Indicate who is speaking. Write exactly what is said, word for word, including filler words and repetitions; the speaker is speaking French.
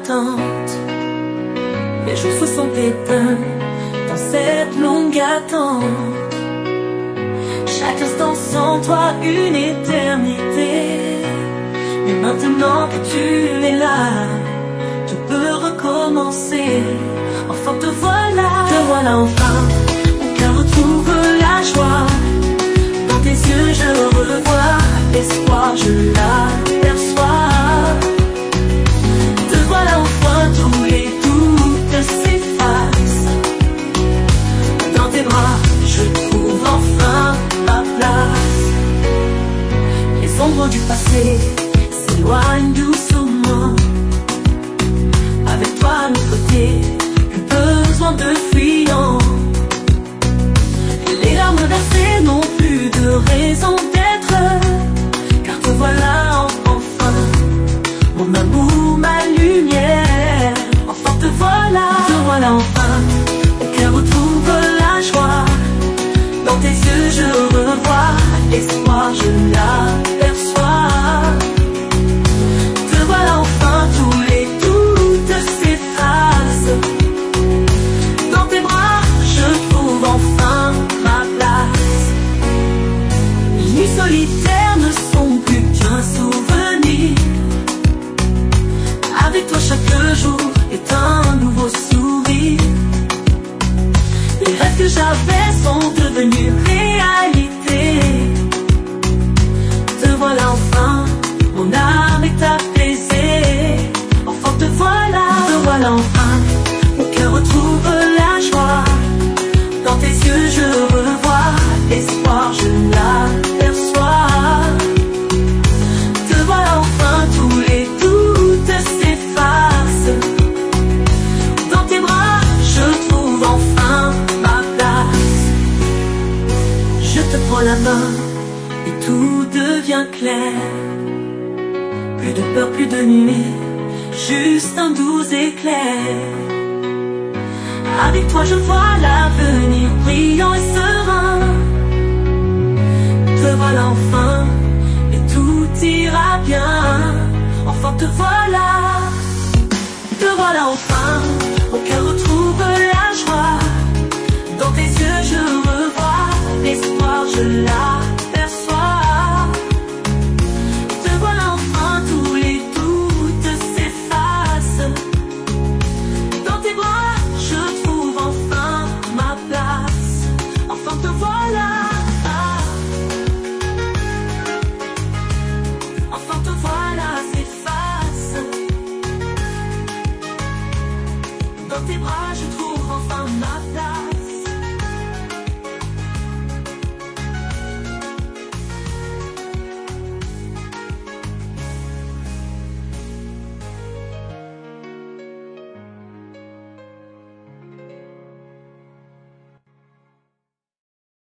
Speaker 1: attente. Les jours se sont éteints dans cette longue attente. Chaque instant sans toi une éternité. Mais maintenant que tu es là, tout peut recommencer. Enfin te voilà, te voilà enfin. Mon cœur retrouve la joie. Dans tes yeux je revois l'espoir, je l'aperçois. Te voilà enfin, tous les doutes s'effacent. Dans tes bras je trouve enfin ma place. Les ombres du passé s'éloignent doucement. Avec toi à nos côtés, plus besoin de fuyant. Les larmes versées n'ont plus de raison d'être, car te voilà enfin, mon amour, ma lumière. Enfin te voilà, te voilà enfin. Mon cœur retrouve la joie. Dans tes yeux je revois l'espoir, je l'aperçois. Te voilà enfin, tous les doutes s'effacent. Dans tes bras je trouve enfin ma place. Les nuits solitaires ne sont plus qu'un souvenir. Avec toi chaque jour est un nouveau sourire. Les rêves que j'avais sont devenus réalité. Te voilà enfin, mon âme est apaisée. Enfin te voilà, te voilà enfin. Mon cœur retrouve la joie. Dans tes yeux je revois l'espoir, je l'aperçois. Te voilà enfin, tous les doutes s'effacent. Dans tes bras je trouve enfin ma place. Je te prends la main et tout devient clair. Plus de peur, plus de nuit, juste un doux éclair. Avec toi je vois l'avenir brillant et serein. Te voilà enfin et tout ira bien. Enfin te voilà, te voilà enfin. Mon cœur retrouve la joie.